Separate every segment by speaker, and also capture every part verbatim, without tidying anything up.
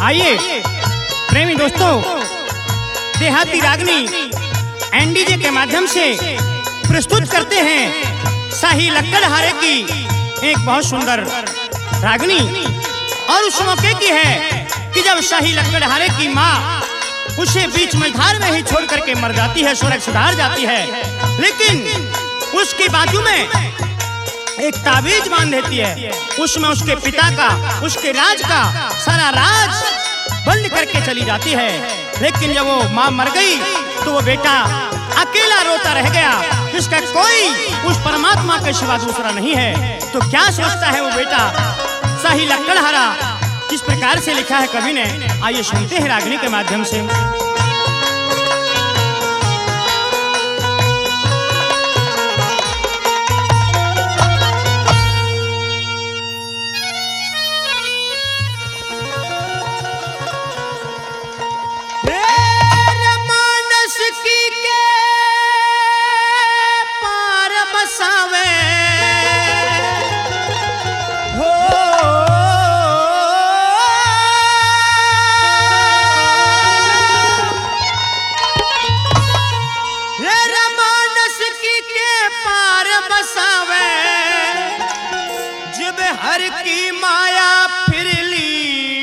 Speaker 1: आइए प्रेमी दोस्तों, देहाती रागनी एनडीजे के माध्यम से प्रस्तुत करते हैं शाही लक्कड़हारे की एक बहुत सुंदर रागनी। और उस मौके की है कि जब शाही लक्कड़हारे की माँ उसे बीच मझधार में ही छोड़ करके मर जाती है, स्वर्ग सुधार जाती है, लेकिन उसकी बाजू में एक ताबीज बांध देती है। उसमें उसके पिता का, उसके राज का सारा राज बंद करके चली जाती है। लेकिन जब वो माँ मर गई तो वो बेटा अकेला रोता रह गया, जिसका कोई उस परमात्मा के सिवा दूसरा नहीं है। तो क्या सोचता है वो बेटा? शाही लक्कड़हारा किस प्रकार से लिखा है कवि ने, आइए सुनते हैं रागनी के माध्यम से। हर की माया फिर ली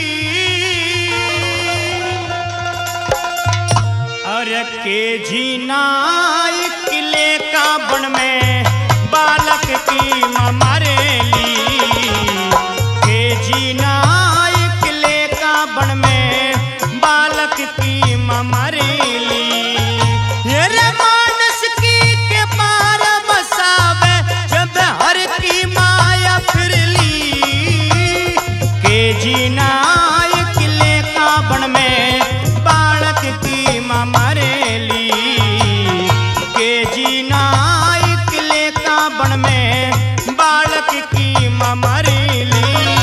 Speaker 1: और के जीना किले का बन में बालक की ममारे ली, के जीना किले का बन में बालक की ममारे ली। ये मानस की के पार बसावे जब हर की माया फिर जीना किले का बन में बालक की ममारे ली, के जीना किले का बन में बालक की ममारे ली।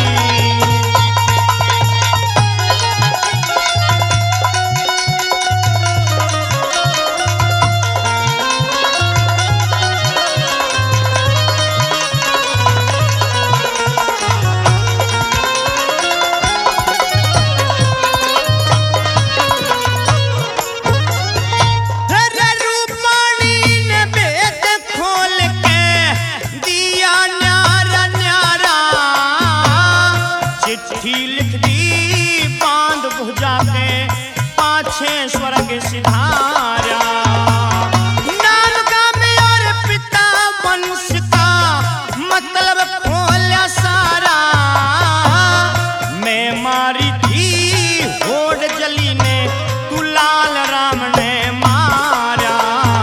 Speaker 1: लिख दी बांध भुजा के पाछे स्वर्ग सिधारा, नाम गामे और पिता वंश का मतलब खोला सारा। मैं मारी थी होड़ जली ने तू लाल राम ने मारा।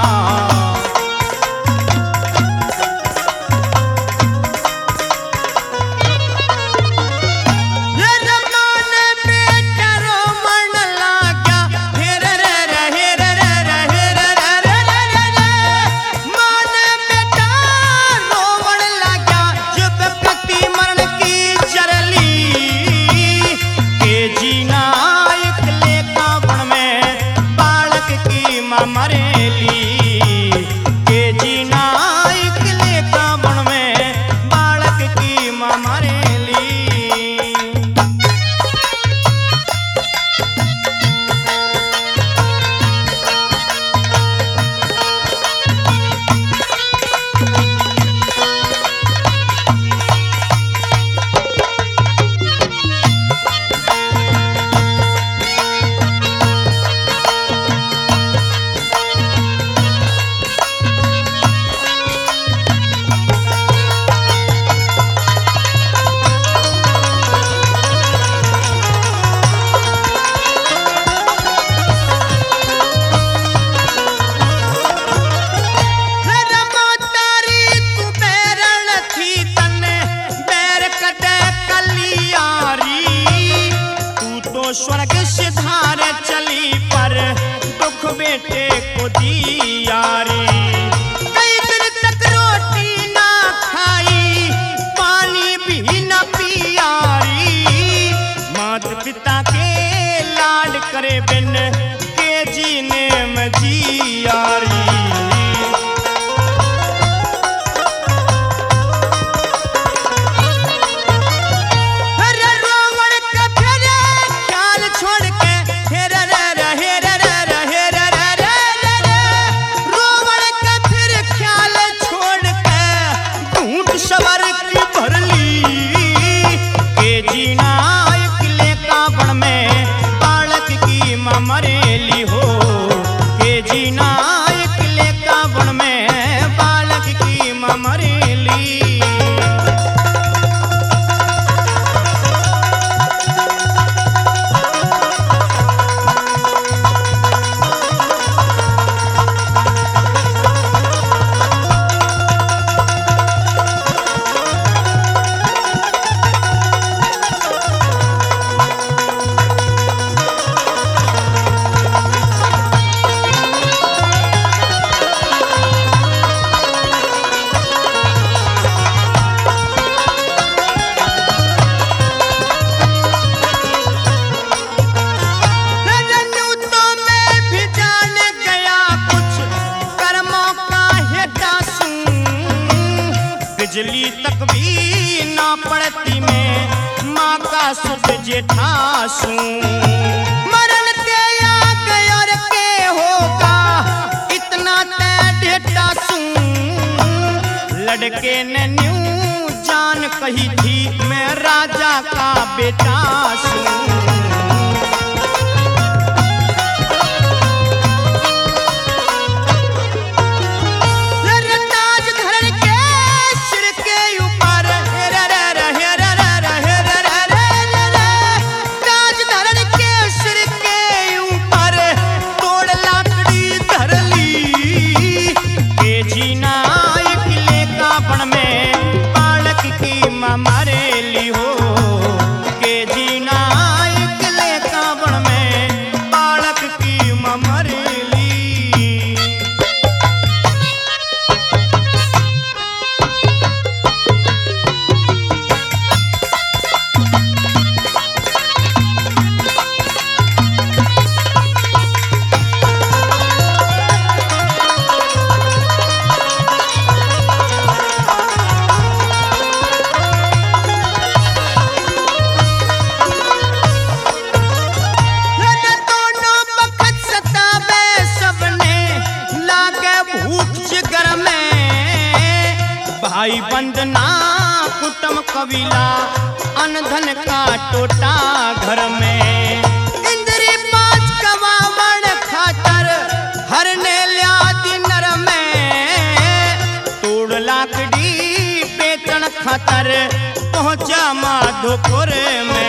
Speaker 1: स्वर्ग सिधार चली पर दुख बेटे को दियारी। कई दिन तक रोटी ना खाई, पानी भी न पियारी। मात पिता के लाड करे बिन के जीने में जियारी। रोवण का पड़ती में माँ का सुख जेठासू मरण ते आ गयर के होगा इतना ते डेटासू लड़के ने न्यू जान कही थी मैं राजा का बेटा सू भाई बंदना कुटुम कबीला अनधन का टोटा घर में इंद्री पांच कवावण खातर हरने लिया दिनर में तोड़ लाकड़ी बेचन खातर पहुंचा माधोपुर में